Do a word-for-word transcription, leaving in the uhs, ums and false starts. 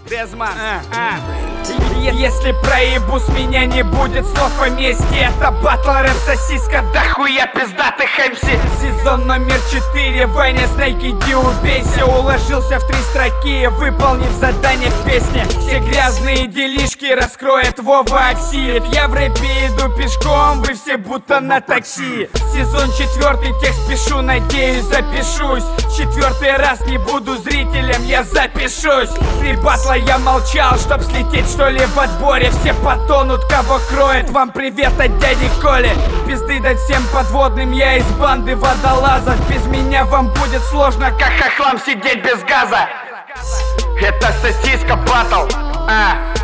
Безман, а, а. Если проебу, с меня не будет слов поместья. Это батл рэп сосиска, да хуя пиздатых эм си. Сезон номер четыре, Ваня Снейк, иди убейся. Уложился в три строки, выполнив задание в песне. Все грязные делишки раскроет Вова Оксид. Я в рэпе иду пешком, вы все будто на такси. Сезон четвертый, текст пишу, надеюсь запишусь. Четвертый раз не буду зрителем, я запишусь. При батла я молчал, чтоб слететь что ли в отборе. Все потонут, кого кроет, вам привет от дяди Коли. Пизды дать всем подводным, я из банды водолазов. Без меня вам будет сложно, как хохлам сидеть без газа. Это сосиска батл, а.